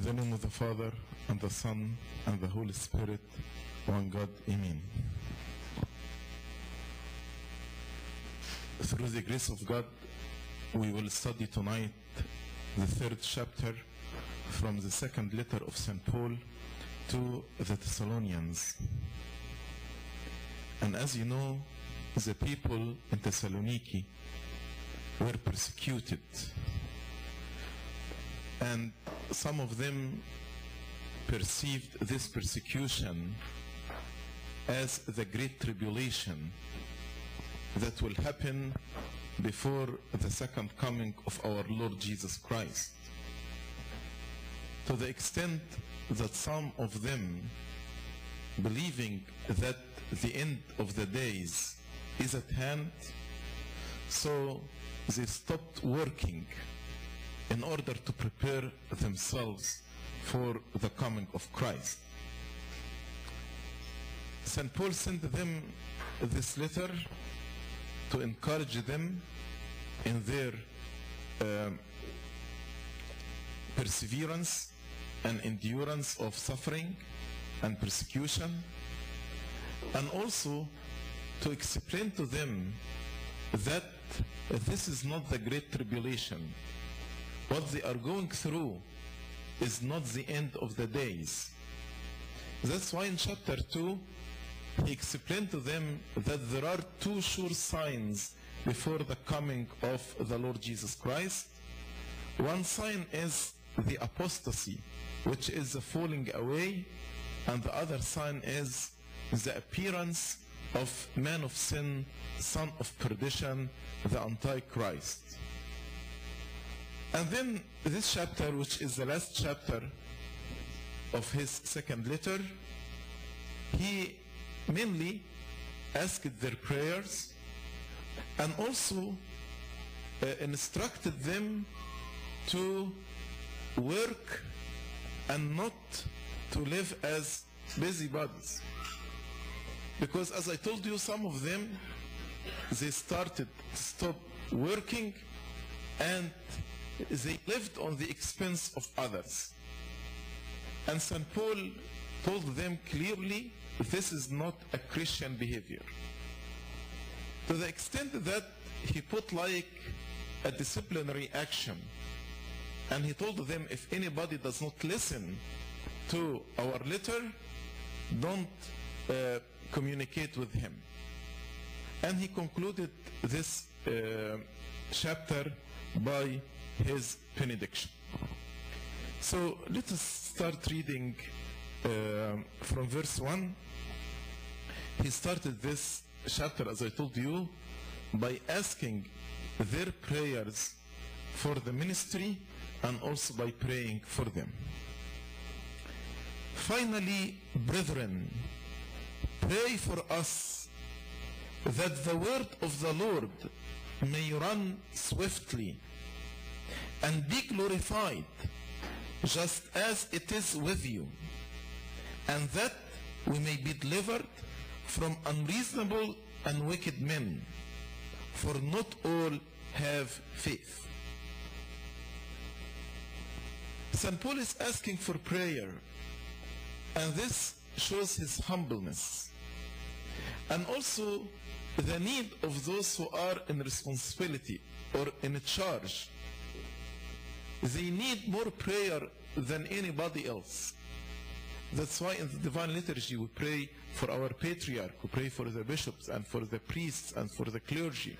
In the name of the Father, and the Son, and the Holy Spirit, one God, Amen. Through the grace of God, we will study tonight the third chapter from the second letter of St. Paul to the Thessalonians. And as you know, the people in Thessaloniki were persecuted. And some of them perceived this persecution as the great tribulation that will happen before the second coming of our Lord Jesus Christ. To the extent that some of them, believing that the end of the days is at hand, so they stopped working in order to prepare themselves for the coming of Christ. St. Paul sent them this letter to encourage them in their perseverance and endurance of suffering and persecution, and also to explain to them that this is not the great tribulation. What they are going through is not the end of the days. That's why in chapter 2, he explained to them that there are two sure signs before the coming of the Lord Jesus Christ. One sign is the apostasy, which is the falling away, and the other sign is the appearance of man of sin, son of perdition, the Antichrist. And then this chapter, which is the last chapter of his second letter, he mainly asked their prayers and also instructed them to work and not to live as busybodies. Because as I told you, some of them, they started to stop working and they lived on the expense of others. And St. Paul told them clearly, this is not a Christian behavior. To the extent that he put like a disciplinary action. And he told them, if anybody does not listen to our letter, don't communicate with him. And he concluded this chapter by his benediction. So let us start reading from verse 1. He started this chapter, as I told you, by asking their prayers for the ministry and also by praying for them. Finally, brethren, pray for us that the word of the Lord may run swiftly and be glorified, just as it is with you, and that we may be delivered from unreasonable and wicked men, for not all have faith. St. Paul is asking for prayer, and this shows his humbleness, and also the need of those who are in responsibility or in charge. They need more prayer than anybody else. That's why in the Divine Liturgy we pray for our patriarch, we pray for the bishops and for the priests and for the clergy.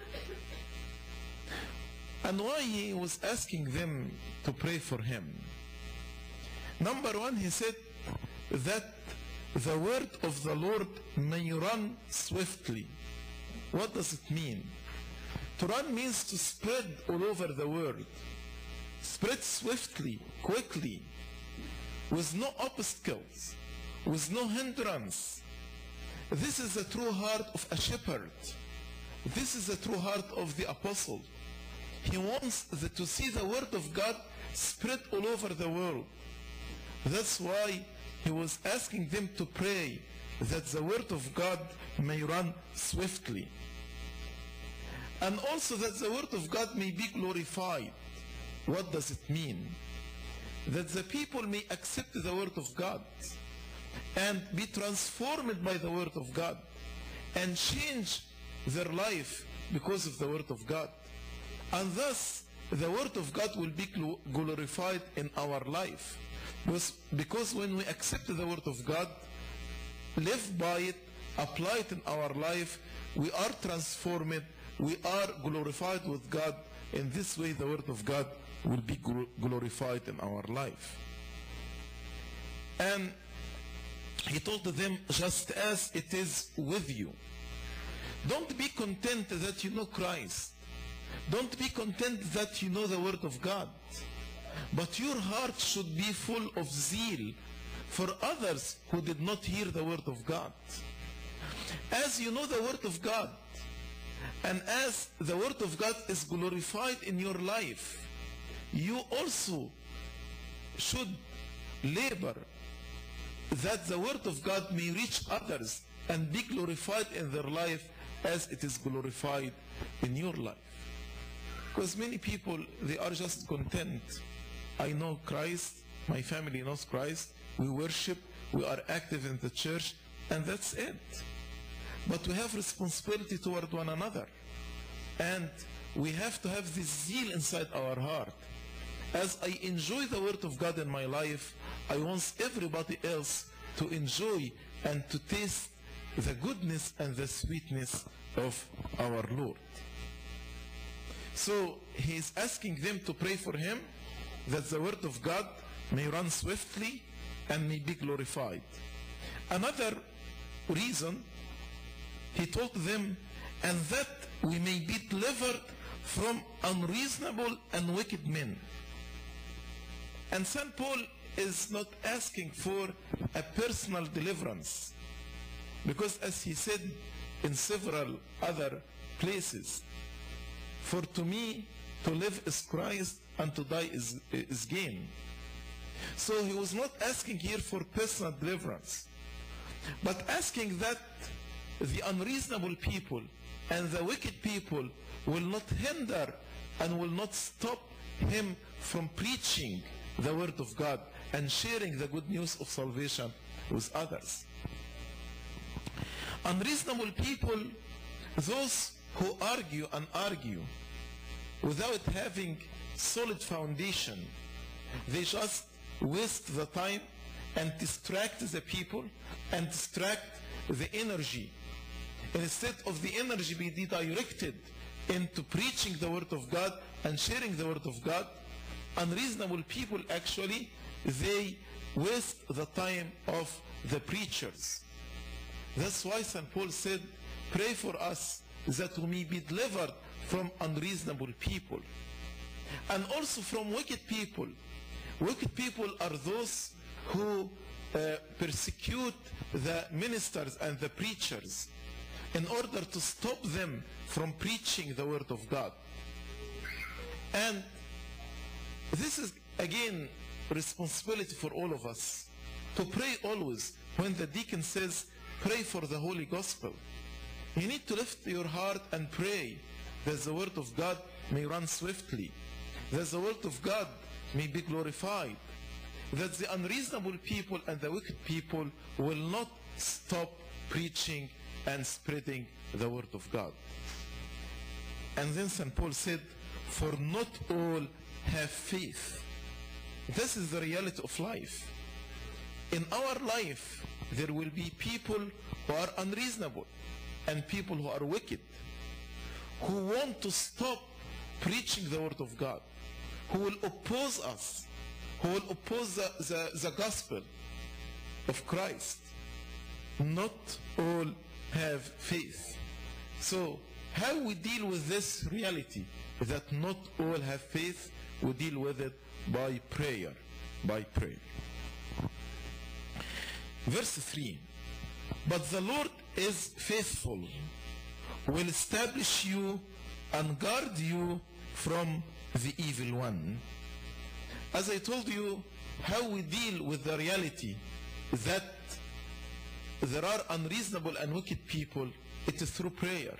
And why he was asking them to pray for him? Number one, he said that the word of the Lord may run swiftly. What does it mean? To run means to spread all over the world. Spread swiftly, quickly, with no obstacles, with no hindrance. This is the true heart of a shepherd. This is the true heart of the apostle. He wants to see the word of God spread all over the world. That's why he was asking them to pray that the word of God may run swiftly. And also that the word of God may be glorified. What does it mean? that the people may accept the word of God and be transformed by the word of God and change their life because of the word of God. And thus, the word of God will be glorified in our life. Because when we accept the word of God, live by it, apply it in our life, we are transformed, we are glorified with God. In this way, the word of God will be glorified in our life. And he told them, just as it is with you. Don't be content that you know Christ. Don't be content that you know the word of God. But your heart should be full of zeal for others who did not hear the word of God. As you know the word of God, and as the word of God is glorified in your life, you also should labor that the word of God may reach others and be glorified in their life as it is glorified in your life. Because many people, they are just content. I know Christ, my family knows Christ, we worship, we are active in the church, and that's it. But we have responsibility toward one another. And we have to have this zeal inside our heart. As I enjoy the word of God in my life, I want everybody else to enjoy and to taste the goodness and the sweetness of our Lord. So he is asking them to pray for him, that the word of God may run swiftly and may be glorified. Another reason, he told them, and that we may be delivered from unreasonable and wicked men. And St. Paul is not asking for a personal deliverance, because as he said in several other places, for to me to live is Christ and to die is gain. So he was not asking here for personal deliverance, but asking that the unreasonable people and the wicked people will not hinder and will not stop him from preaching the word of God and sharing the good news of salvation with others. Unreasonable people, those who argue and argue without having solid foundation, they just waste the time and distract the people and distract the energy. Instead of the energy be directed into preaching the word of God and sharing the word of God, unreasonable people actually, they waste the time of the preachers. That's why St. Paul said, pray for us that we may be delivered from unreasonable people. And also from wicked people. Wicked people are those who persecute the ministers and the preachers in order to stop them from preaching the word of God. And this is again responsibility for all of us to pray always. When the deacon says pray for the Holy Gospel, you need to lift your heart and pray that the word of God may run swiftly, that the word of God may be glorified, that the unreasonable people and the wicked people will not stop preaching and spreading the word of God. And then St. Paul said, for not all have faith. This is the reality of life. In our life, there will be people who are unreasonable and people who are wicked, who want to stop preaching the word of God, who will oppose us, who will oppose the gospel of Christ. Not all have faith. So how we deal with this reality that not all have faith? We deal with it by prayer. By prayer. Verse 3. But the Lord is faithful, will establish you and guard you from the evil one. As I told you, how we deal with the reality that there are unreasonable and wicked people, it is through prayer.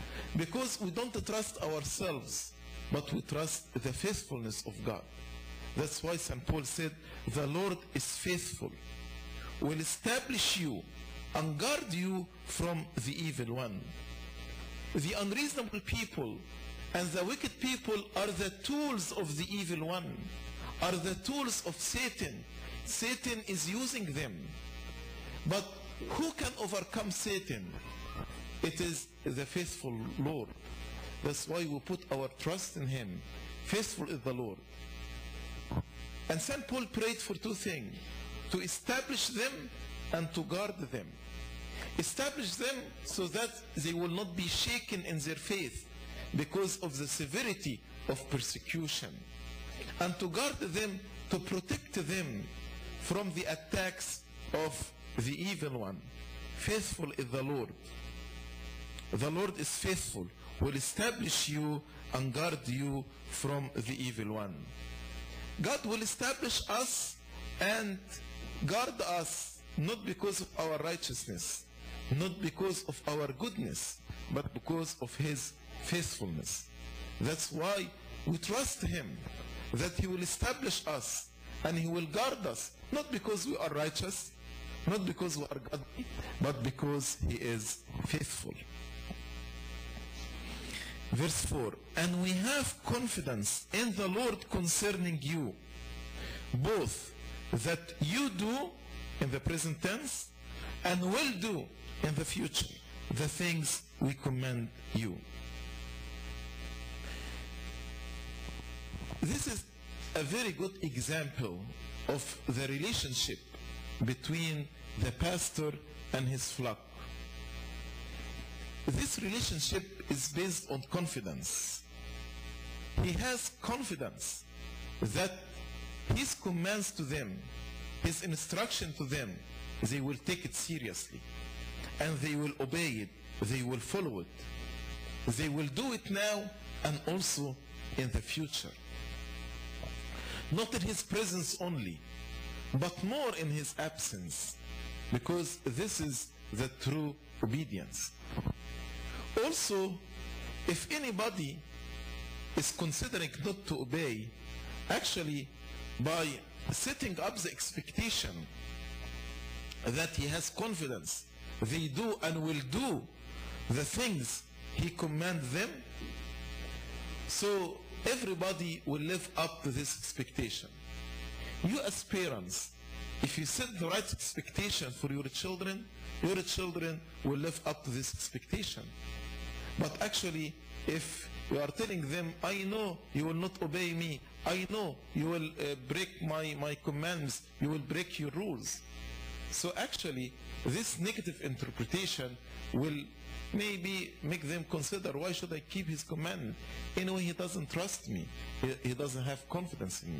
Because we don't trust ourselves, but we trust the faithfulness of God. That's why St. Paul said, the Lord is faithful, will establish you and guard you from the evil one. The unreasonable people and the wicked people are the tools of the evil one, are the tools of Satan. Satan is using them. But who can overcome Satan? It is the faithful Lord. That's why we put our trust in him. Faithful is the Lord. And St. Paul prayed for two things: to establish them and to guard them. Establish them so that they will not be shaken in their faith because of the severity of persecution. And to guard them, to protect them from the attacks of the evil one. Faithful is the Lord. The Lord is faithful, will establish you and guard you from the evil one. God will establish us and guard us not because of our righteousness, not because of our goodness, but because of his faithfulness. That's why we trust him, that he will establish us and he will guard us, not because we are righteous, not because we are godly, but because he is faithful. Verse 4, and we have confidence in the Lord concerning you, both that you do in the present tense and will do in the future the things we command you. This is a very good example of the relationship between the pastor and his flock. This relationship is based on confidence. He has confidence that his commands to them, his instruction to them, they will take it seriously and they will obey it, they will follow it. They will do it now and also in the future. Not in his presence only, but more in his absence, because this is the true obedience. Also, if anybody is considering not to obey, actually by setting up the expectation that he has confidence, they do and will do the things he commands them, so everybody will live up to this expectation. You as parents, if you set the right expectation for your children will live up to this expectation. But actually, if you are telling them, I know you will not obey me, I know you will break my commands, you will break your rules. So actually, this negative interpretation will maybe make them consider, why should I keep his command? Anyway, he doesn't trust me. He doesn't have confidence in me.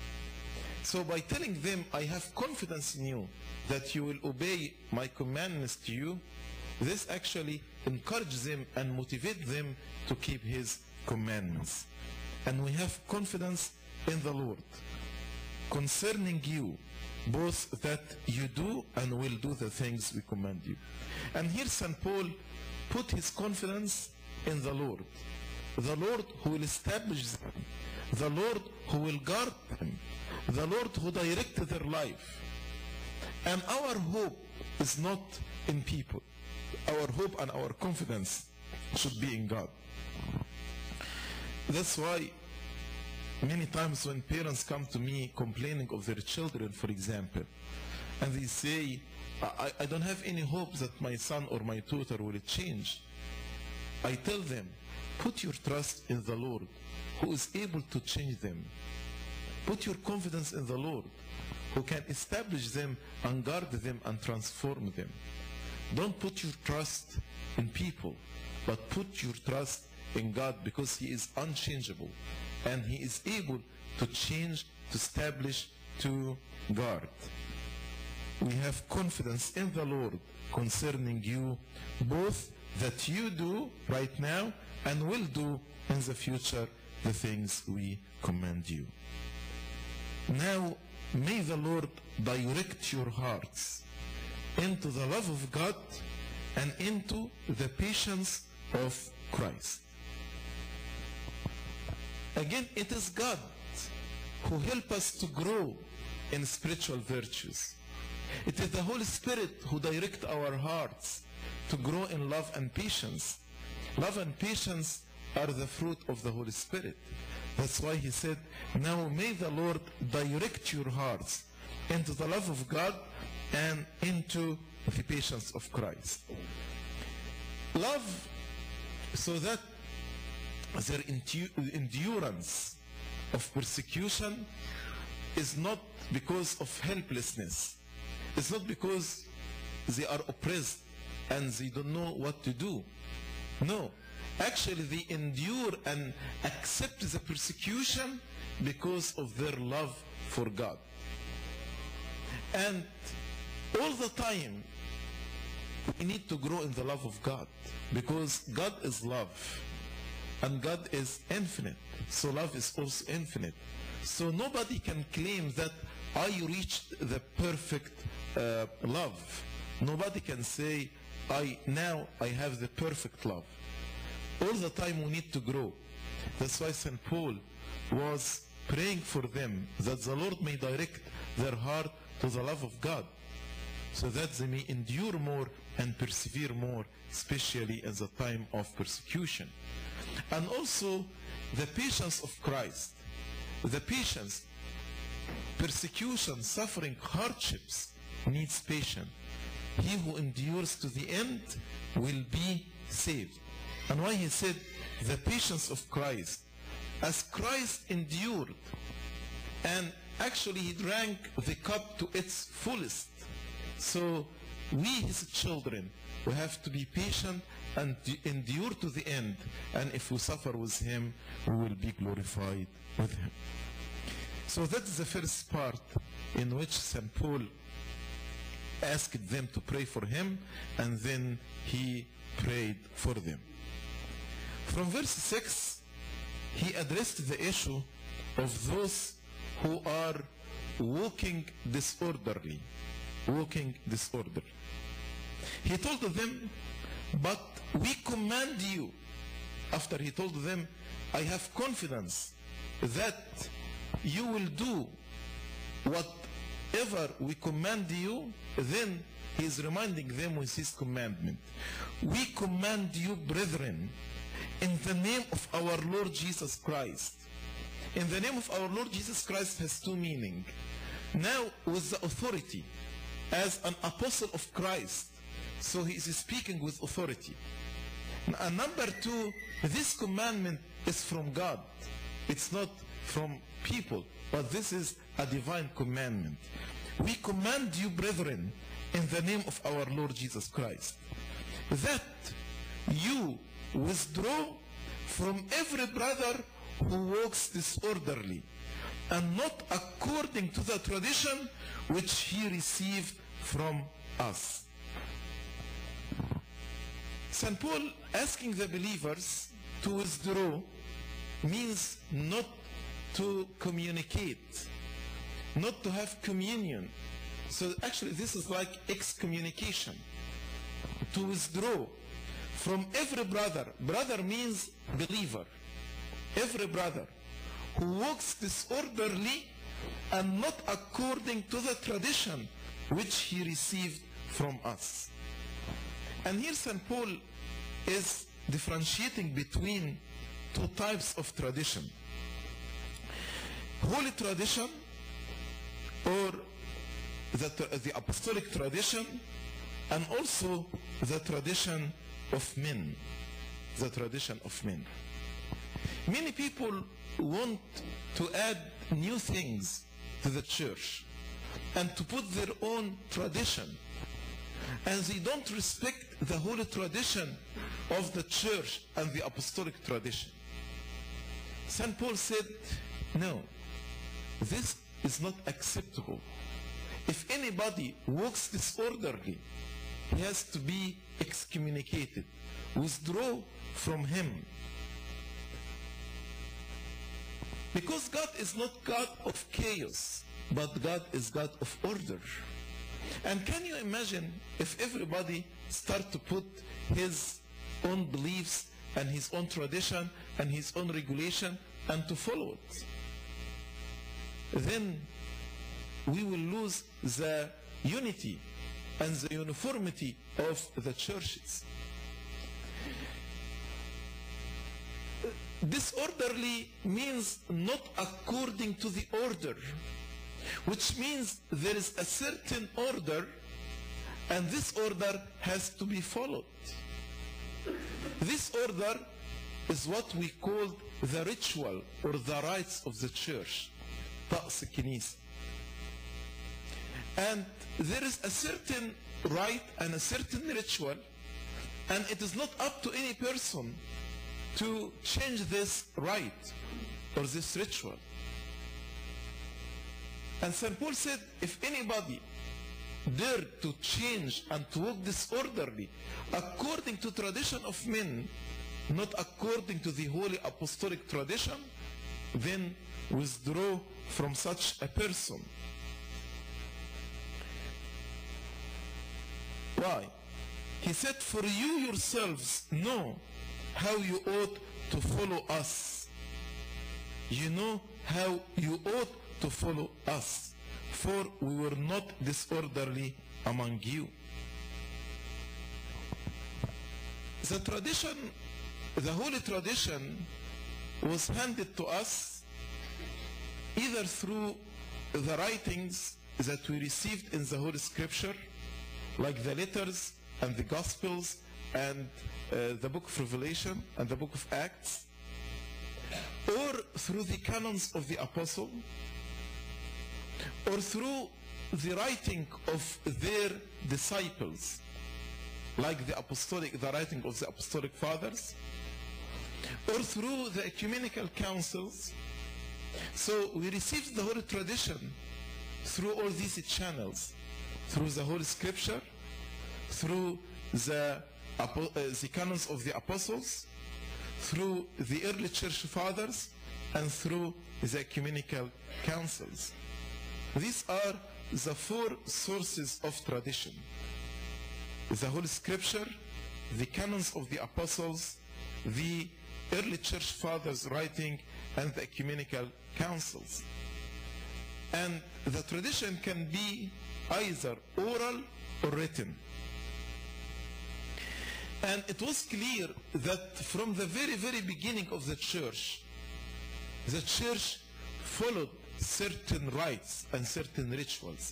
So by telling them, I have confidence in you, that you will obey my commandments to you, this actually encourages them and motivates them to keep his commandments. And we have confidence in the Lord concerning you, both that you do and will do the things we command you. And here St. Paul put his confidence in the Lord who will establish them, the Lord who will guard them, the Lord who directs their life. And our hope is not in people. Our hope and our confidence should be in God. That's why many times when parents come to me complaining of their children, for example, and they say, I don't have any hope that my son or my daughter will change, I tell them, put your trust in the Lord who is able to change them. Put your confidence in the Lord who can establish them and guard them and transform them. Don't put your trust in people, but put your trust in God, because he is unchangeable and he is able to change, to establish, to guard. We have confidence in the Lord concerning you, both that you do right now and will do in the future the things we command you. Now, may the Lord direct your hearts into the love of God and into the patience of Christ. Again, it is God who help us to grow in spiritual virtues. It is the Holy Spirit who directs our hearts to grow in love and patience. Love and patience are the fruit of the Holy Spirit. That's why he said, now may the Lord direct your hearts into the love of God and into the patience of Christ. Love, so that their endurance of persecution is not because of helplessness. It's not because they are oppressed and they don't know what to do. No. Actually, they endure and accept the persecution because of their love for God. And all the time, we need to grow in the love of God, because God is love and God is infinite. So love is also infinite. So nobody can claim that I reached the perfect love. Nobody can say, now I have the perfect love. All the time we need to grow. That's why St. Paul was praying for them, that the Lord may direct their heart to the love of God, so that they may endure more and persevere more, especially in the time of persecution. And also the patience of Christ. The patience, persecution, suffering, hardships needs patience. He who endures to the end will be saved. And why he said the patience of Christ, as Christ endured and actually he drank the cup to its fullest. So we, his children, we have to be patient and endure to the end. And if we suffer with him, we will be glorified with him. So that's the first part in which St. Paul asked them to pray for him, and then he prayed for them. From verse 6, he addressed the issue of those who are walking disorderly. Walking disorderly. He told them, but we command you. After he told them, I have confidence that you will do whatever we command you, then he is reminding them with his commandment. We command you, brethren, in the name of our Lord Jesus Christ. In the name of our Lord Jesus Christ has two meanings. Now with the authority, as an apostle of Christ, so he is speaking with authority. And number two, this commandment is from God. It's not from people, but this is a divine commandment. We command you, brethren, in the name of our Lord Jesus Christ, that you withdraw from every brother who walks disorderly, and not according to the tradition which he received from us. St. Paul asking the believers to withdraw means not to communicate, not to have communion. So actually this is like excommunication. To withdraw from every brother. Brother means believer. Every brother who walks disorderly and not according to the tradition which he received from us. And here St. Paul is differentiating between two types of tradition. Holy tradition, or the apostolic tradition, and also the tradition of men. The tradition of men. Many people want to add new things to the church and to put their own tradition, and they don't respect the holy tradition of the church and the apostolic tradition. St. Paul said, no, this is not acceptable. If anybody walks disorderly, he has to be excommunicated, withdraw from him. Because God is not God of chaos, but God is God of order. And can you imagine if everybody start to put his own beliefs and his own tradition and his own regulation and to follow it? then we will lose the unity and the uniformity of the churches. Disorderly means not according to the order, which means there is a certain order and this order has to be followed. This order is what we call the ritual or the rites of the church, طقس الكنيسة. And there is a certain rite and a certain ritual, and it is not up to any person to change this rite or this ritual. And St. Paul said, if anybody dare to change and to walk disorderly according to tradition of men, not according to the holy apostolic tradition, then withdraw from such a person. Why? He said, for you yourselves know how you ought to follow us. You know how you ought to follow us, for we were not disorderly among you. The tradition, the holy tradition, was handed to us either through the writings that we received in the Holy Scripture, like the letters and the Gospels and the book of Revelation and the book of Acts, or through the canons of the Apostle, or through the writing of their disciples, like the writing of the Apostolic Fathers, or through the ecumenical councils. So we received the Holy Tradition through all these channels, through the Holy Scripture, through the canons of the Apostles, through the early Church Fathers, and through the ecumenical councils. These are the four sources of tradition: the Holy Scripture, the canons of the Apostles, the early Church Fathers' writing, and the ecumenical councils. And the tradition can be either oral or written. And it was clear that from the very, very beginning of the church followed certain rites and certain rituals.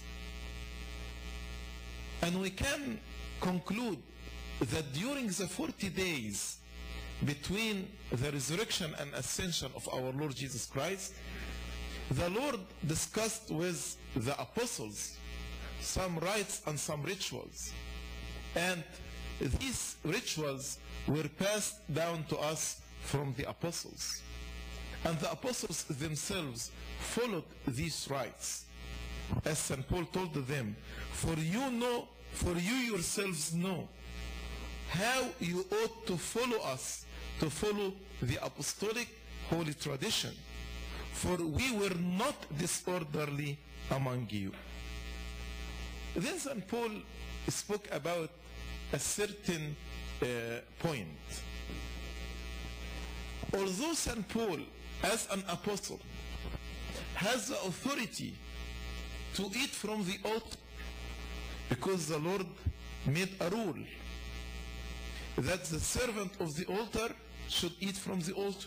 And we can conclude that during the 40 days between the resurrection and ascension of our Lord Jesus Christ, the Lord discussed with the apostles some rites and some rituals. And these rituals were passed down to us from the apostles. And the apostles themselves followed these rites. As St. Paul told them, for you yourselves know how you ought to follow us, to follow the apostolic holy tradition. For we were not disorderly among you. Then St. Paul spoke about a certain point. Although St. Paul, as an apostle, has the authority to eat from the altar, because the Lord made a rule that the servant of the altar should eat from the altar.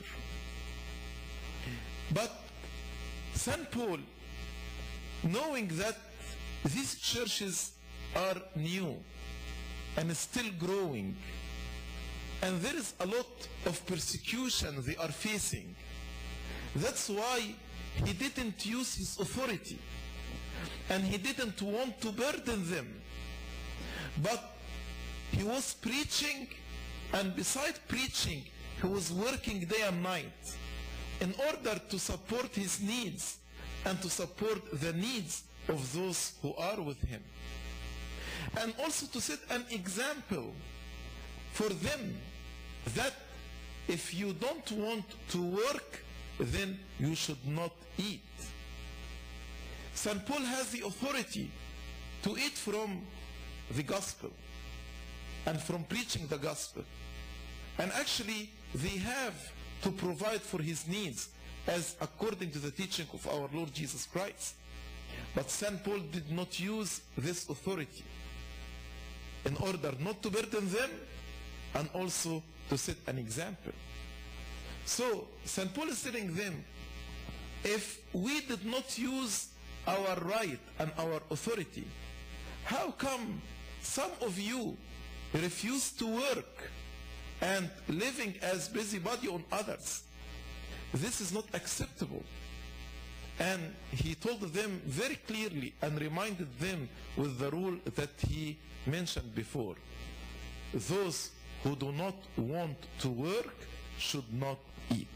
But St. Paul, knowing that these churches are new and still growing, and there is a lot of persecution they are facing, that's why he didn't use his authority, and he didn't want to burden them. But he was preaching, and beside preaching, he was working day and night in order to support his needs and to support the needs of those who are with him. And also to set an example for them that if you don't want to work, then you should not eat. St. Paul has the authority to eat from the gospel and from preaching the gospel. And actually, they have to provide for his needs as according to the teaching of our Lord Jesus Christ. But St. Paul did not use this authority in order not to burden them and also to set an example. So St. Paul is telling them, if we did not use our right and our authority, how come some of you refuse to work and living as busybody on others? This is not acceptable. And he told them very clearly and reminded them with the rule that he mentioned before. Those who do not want to work should not eat.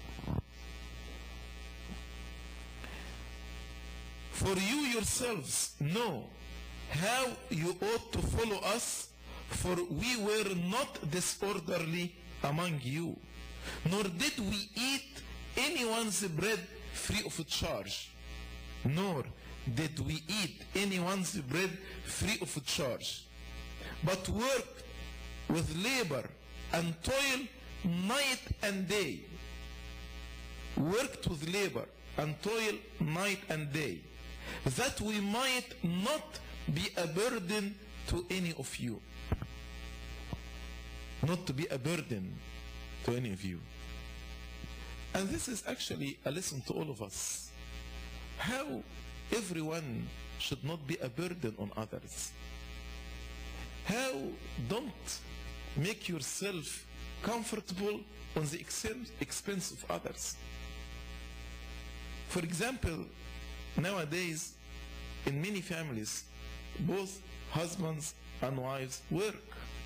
For you yourselves know how you ought to follow us, for we were not disorderly among you, nor did we eat anyone's bread free of charge, nor did we eat anyone's bread free of charge, but worked with labor and toil night and day. Worked with labor and toil night and day, that we might not be a burden to any of you. Not to be a burden to any of you. And this is actually a lesson to all of us. How everyone should not be a burden on others. How don't make yourself comfortable on the expense of others. For example, nowadays in many families, both husbands and wives work.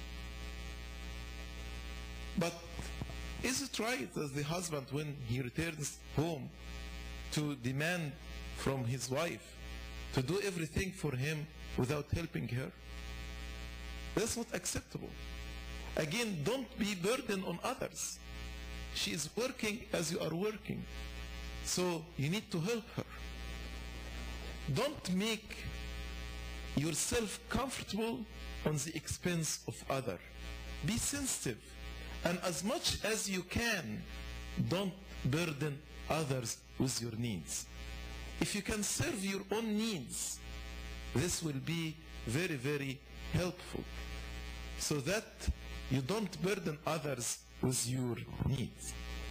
But is it right that the husband, when he returns home, to demand from his wife to do everything for him without helping her? That's not acceptable. Again, don't be burdened on others. She is working as you are working, so you need to help her. Don't make yourself comfortable on the expense of others. Be sensitive, and as much as you can, don't burden others with your needs. If you can serve your own needs, this will be very, very helpful, so that you don't burden others with your needs.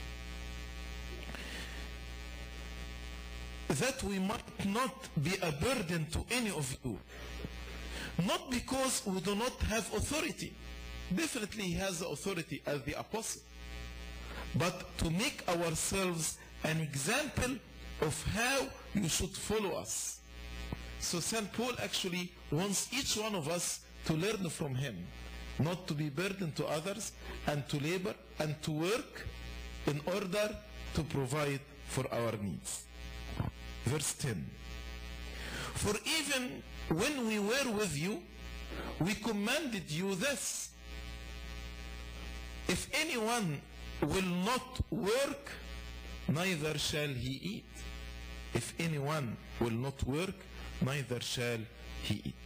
That we might not be a burden to any of you. Not because we do not have authority. Definitely he has the authority as the apostle. But to make ourselves an example of how you should follow us. So St. Paul actually wants each one of us to learn from him. Not to be burdened to others, and to labor and to work in order to provide for our needs. Verse 10. For even when we were with you, we commanded you this: if anyone will not work, neither shall he eat. If anyone will not work, neither shall he eat.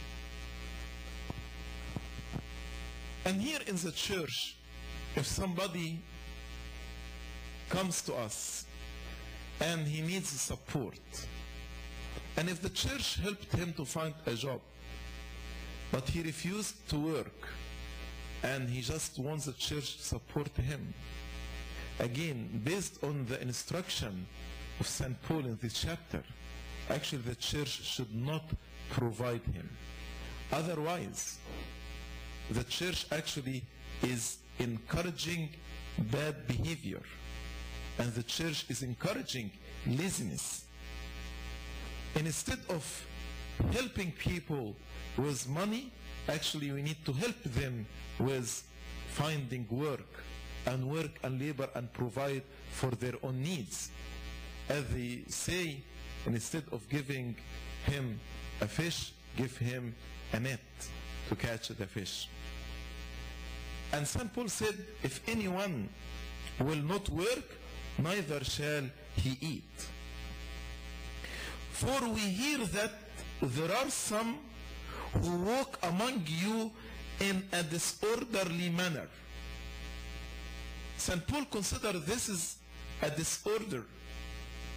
And here in the church, if somebody comes to us and he needs support, and if the church helped him to find a job, but he refused to work, and he just wants the church to support him, again, based on the instruction of St. Paul in this chapter, actually the church should not provide him. Otherwise, the church actually is encouraging bad behavior, and the church is encouraging laziness. And instead of helping people with money, actually we need to help them with finding work and labor and provide for their own needs. As they say, instead of giving him a fish, give him a net to catch the fish. And St. Paul said, if anyone will not work, neither shall he eat. For we hear that there are some who walk among you in a disorderly manner. St. Paul considers this is a disorder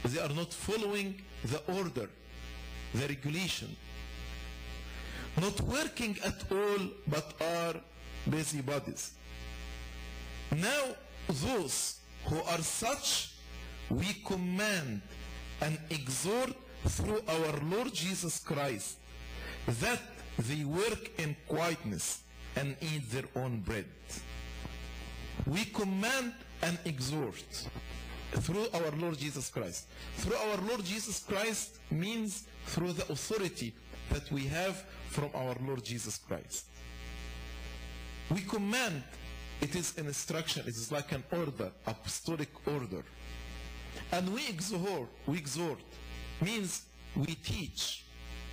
They are not following the order, the regulation. Not working at all, but are busybodies. Now, those who are such, we command and exhort through our Lord Jesus Christ that they work in quietness and eat their own bread. We command and exhort through our Lord Jesus Christ. Through our Lord Jesus Christ means through the authority that we have from our Lord Jesus Christ. We command, it is an instruction, it is like an order, apostolic order. And we exhort, means we teach.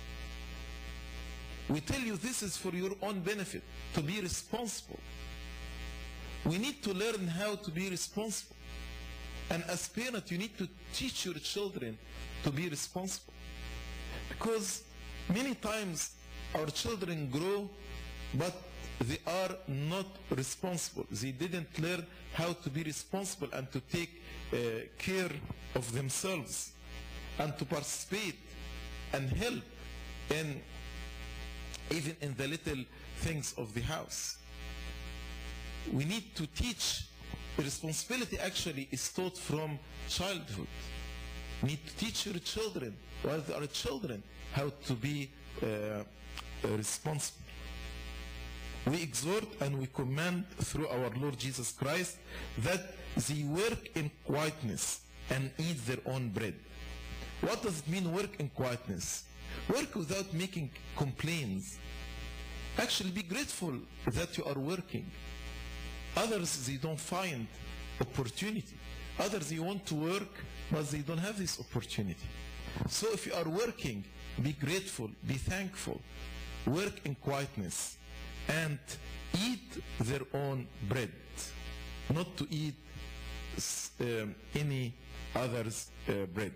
We tell you this is for your own benefit, to be responsible. We need to learn how to be responsible. And as parents, you need to teach your children to be responsible. Because many times our children grow, but they are not responsible. They didn't learn how to be responsible and to take care of themselves and to participate and help even in the little things of the house. We need to teach. Responsibility actually is taught from childhood. You need to teach your children, while they are children, how to be responsible. We exhort and we command through our Lord Jesus Christ that they work in quietness and eat their own bread. What does it mean, work in quietness? Work without making complaints. Actually, be grateful that you are working. Others, they don't find opportunity. Others, they want to work, but they don't have this opportunity. So if you are working, be grateful, be thankful. Work in quietness and eat their own bread. Not to eat any other's bread.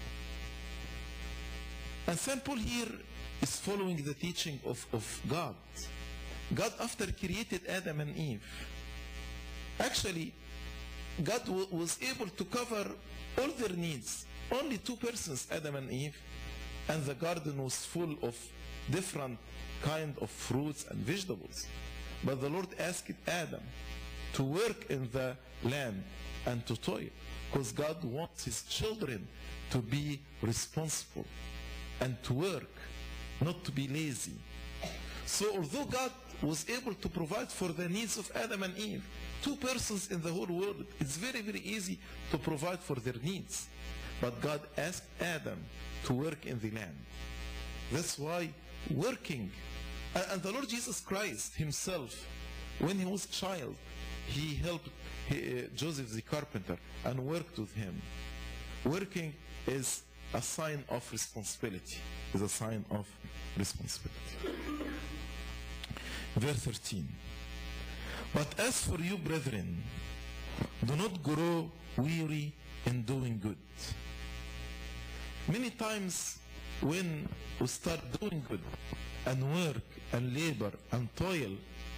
And St. Paul here is following the teaching of God. God, after created Adam and Eve, actually, God was able to cover all their needs. Only two persons, Adam and Eve, and the garden was full of different kind of fruits and vegetables. But the Lord asked Adam to work in the land and to toil, because God wants his children to be responsible and to work, not to be lazy. So although God was able to provide for the needs of Adam and Eve, two persons in the whole world, it's very, very easy to provide for their needs. But God asked Adam to work in the land. That's why working, and the Lord Jesus Christ himself, when he was a child, he helped Joseph the carpenter and worked with him. Working is a sign of responsibility, is a sign of responsibility. Verse 13. But as for you, brethren, do not grow weary in doing good. Many times when we start doing good and work and labor and toil,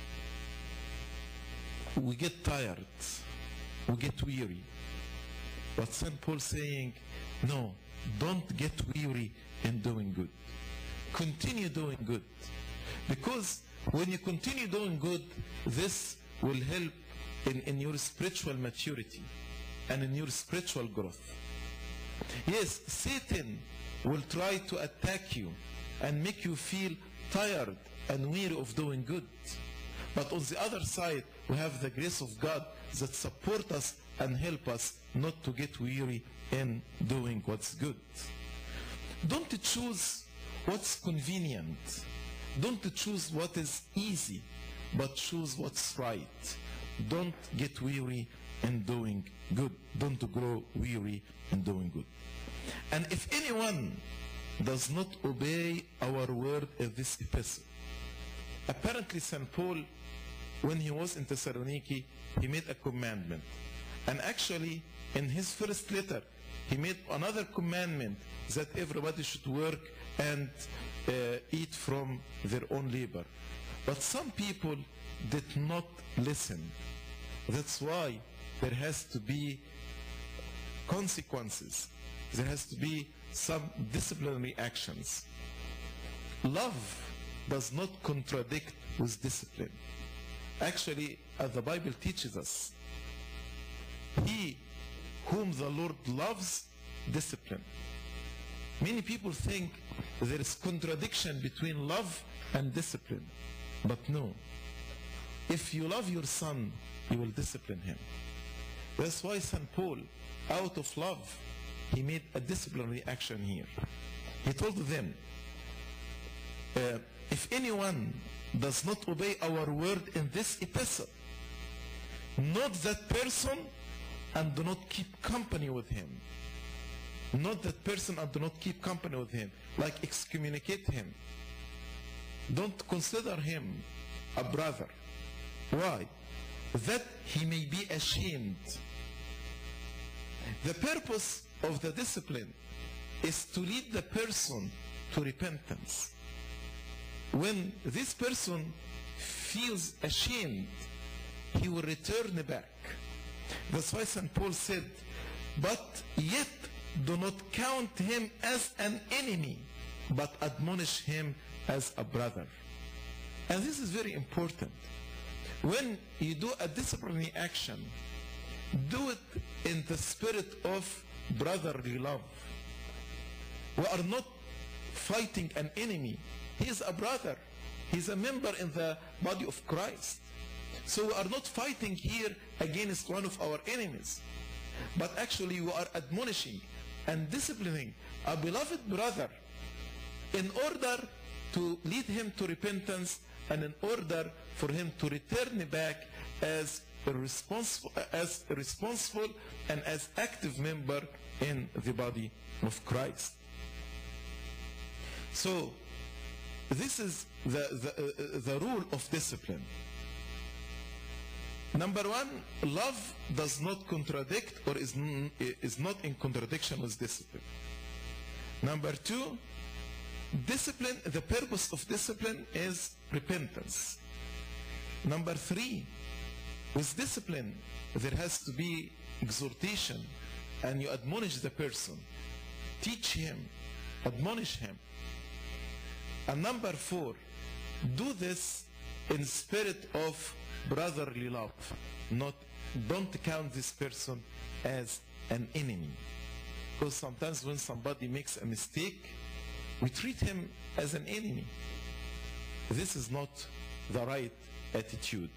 we get tired, we get weary. But St. Paul saying, no, don't get weary in doing good. Continue doing good. Because when you continue doing good, this will help in your spiritual maturity and in your spiritual growth. Yes, Satan will try to attack you and make you feel tired and weary of doing good. But on the other side, we have the grace of God that support us and help us not to get weary in doing what's good. Don't choose what's convenient. Don't choose what is easy, but choose what's right. Don't get weary in doing good. Don't grow weary in doing good. And if anyone does not obey our word in this epistle, apparently St. Paul, when he was in Thessaloniki, he made a commandment. And actually, in his first letter, he made another commandment that everybody should work and eat from their own labor. But some people did not listen. That's why there has to be consequences there has to be some disciplinary actions. Love does not contradict with discipline. Actually, as the Bible teaches us, he whom the Lord loves, discipline. Many people think there is contradiction between love and discipline. But no. If you love your son, you will discipline him. That's why St. Paul, out of love, he made a disciplinary action here. He told them, if anyone does not obey our word in this epistle, note that person and do not keep company with him. Not that person and do not keep company with him, like excommunicate him. Don't consider him a brother. Why? That he may be ashamed. The purpose of the discipline is to lead the person to repentance. When this person feels ashamed, he will return back. That's why St. Paul said, but yet do not count him as an enemy, but admonish him as a brother. And this is very important. When you do a disciplinary action, do it in the spirit of brotherly love. We are not fighting an enemy. He is a brother. He is a member in the body of Christ. So we are not fighting here against one of our enemies. But actually we are admonishing and disciplining a beloved brother in order to lead him to repentance and in order for him to return back as a responsible and as active member in the body of Christ. So this is the rule of discipline. Number one, love does not contradict or is not in contradiction with discipline. Number two, discipline, the purpose of discipline is repentance. Number three, with discipline, there has to be exhortation, and you admonish the person, teach him, admonish him. And number four, do this in spirit of brotherly love. Don't count this person as an enemy. Because sometimes when somebody makes a mistake, we treat him as an enemy. This is not the right attitude.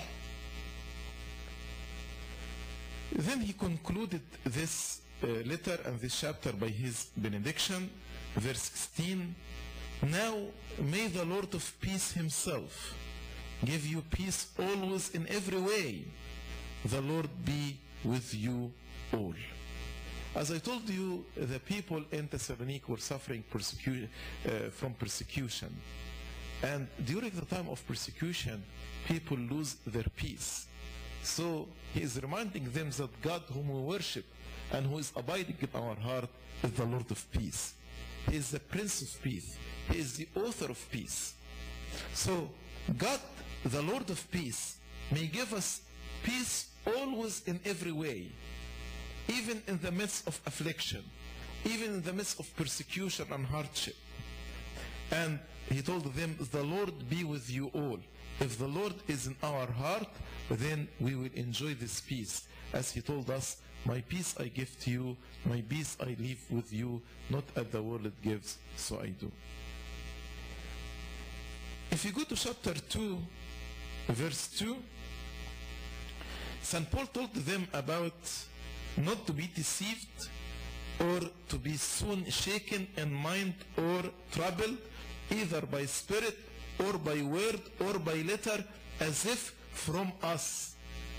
Then he concluded this letter and this chapter by his benediction, verse 16. Now may the Lord of peace himself give you peace always in every way. The Lord be with you all. As I told you, the people in Thessaloniki were suffering from persecution. And during the time of persecution, people lose their peace. So he is reminding them that God whom we worship and who is abiding in our heart is the Lord of peace. He is the Prince of peace. He is the author of peace. So God, the Lord of peace, may give us peace always in every way, even in the midst of affliction, even in the midst of persecution and hardship. And he told them, the Lord be with you all. If the Lord is in our heart, then we will enjoy this peace. As he told us, my peace I give to you, my peace I leave with you, not as the world gives, so I do. If you go to chapter 2, verse 2, St. Paul told them about not to be deceived or to be soon shaken in mind or troubled, either by spirit or by word or by letter, as if from us.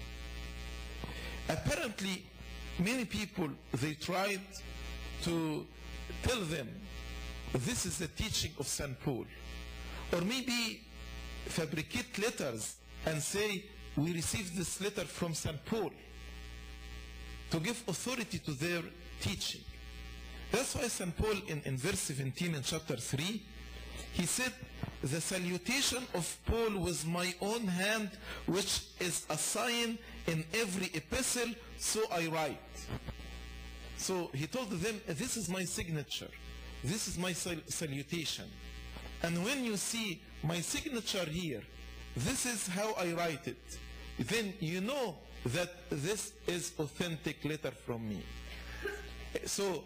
Apparently, many people, they tried to tell them this is the teaching of St. Paul. Or maybe fabricate letters and say, we received this letter from St. Paul, to give authority to their teaching. That's why St. Paul in verse 17 in chapter 3, he said, the salutation of Paul with my own hand, which is a sign in every epistle, so I write. So he told them, this is my signature. This is my salutation. And when you see my signature here, this is how I write it. Then you know that this is authentic letter from me. So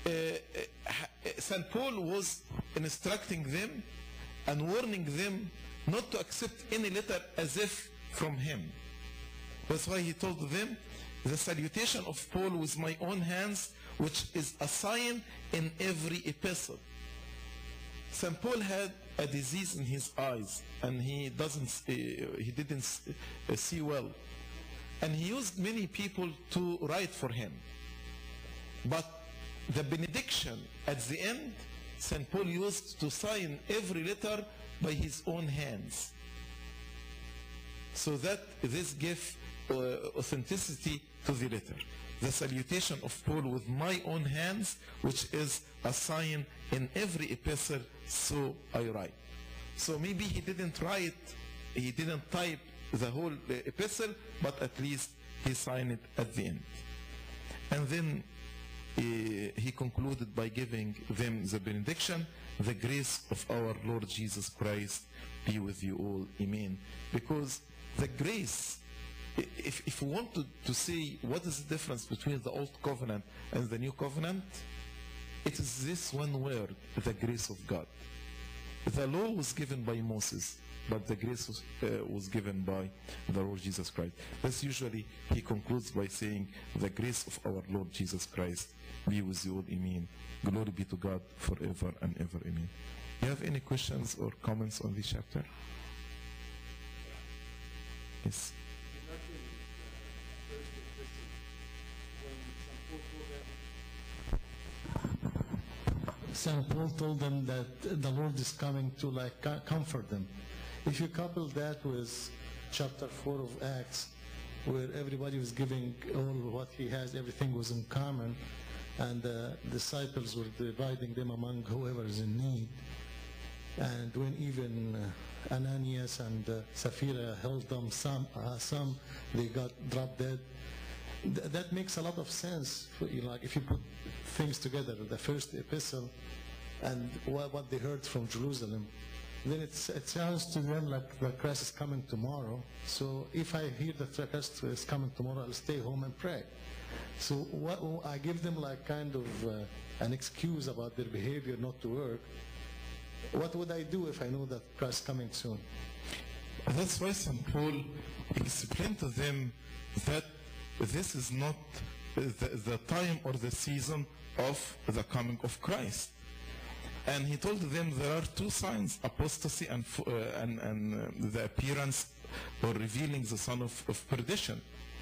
St. Paul was instructing them and warning them not to accept any letter as if from him. That's why he told them, the salutation of Paul with my own hands, which is a sign in every epistle. St. Paul had a disease in his eyes, and he didn't see well. And he used many people to write for him. But the benediction at the end, St. Paul used to sign every letter by his own hands. So that this gives authenticity to the letter. The salutation of Paul with my own hands, which is a sign in every epistle, so I write. So maybe he didn't type the whole epistle, but at least he signed it at the end. And then he concluded by giving them the benediction, the grace of our Lord Jesus Christ be with you all. Amen. Because the grace, if we want to say what is the difference between the old covenant and the new covenant, it is this one word, the grace of God. The law was given by Moses, but the grace was given by the Lord Jesus Christ. That's usually he concludes by saying, the grace of our Lord Jesus Christ be with you all. Amen. Glory be to God forever and ever. Amen. You have any questions or comments on this chapter? Yes. St. Paul told them that the Lord is coming to comfort them. If you couple that with chapter 4 of Acts, where everybody was giving all what he has, everything was in common, and the disciples were dividing them among whoever is in need. And when even Ananias and Sapphira held them, some they got dropped dead. That makes a lot of sense. Like if you put things together, the first epistle and what they heard from Jerusalem, then it sounds to them like the Christ is coming tomorrow. So if I hear that the Christ is coming tomorrow, I'll stay home and pray. So I give them like kind of an excuse about their behavior not to work. What would I do if I know that Christ is coming soon? That's why St. Paul explained to them that this is not the time or the season of the coming of Christ. And he told them there are two signs, apostasy and the appearance or revealing the son of perdition.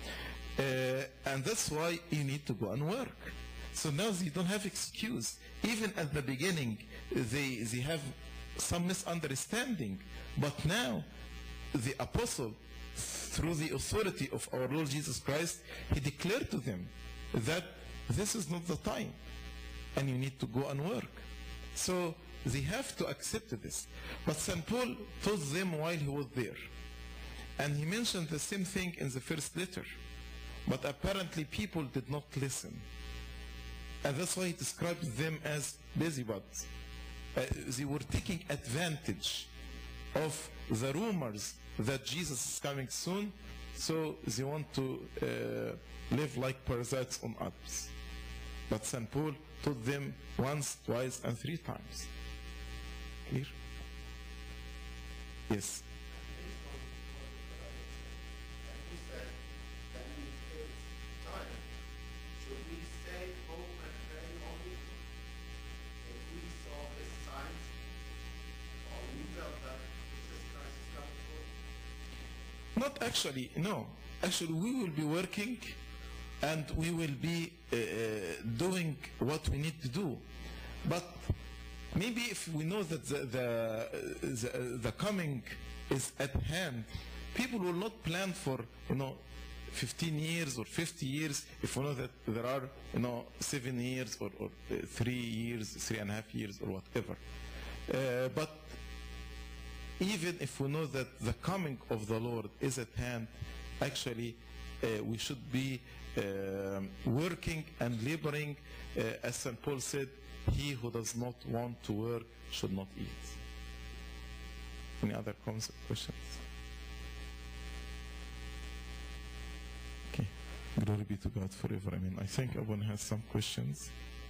And that's why you need to go and work. So now they don't have excuse. Even at the beginning, they have some misunderstanding. But now, the apostle, through the authority of our Lord Jesus Christ, he declared to them that this is not the time, and you need to go and work. So they have to accept this. But St. Paul told them while he was there. And he mentioned the same thing in the first letter. But apparently people did not listen. And that's why he described them as busybodies. They were taking advantage of the rumors that Jesus is coming soon, so they want to live like parasites on others. But St. Paul told them once, twice, and 3 times. Clear? Yes. Not actually, no. Actually, we will be working and we will be doing what we need to do. But maybe if we know that the coming is at hand, people will not plan for, 15 years or 50 years if we know that there are, 7 years or 3 years, 3.5 years or whatever. But even if we know that the coming of the Lord is at hand, actually we should be working and laboring. As St. Paul said, he who does not want to work should not eat. Any other comments or questions? Okay. Glory be to God forever. I think everyone has some questions.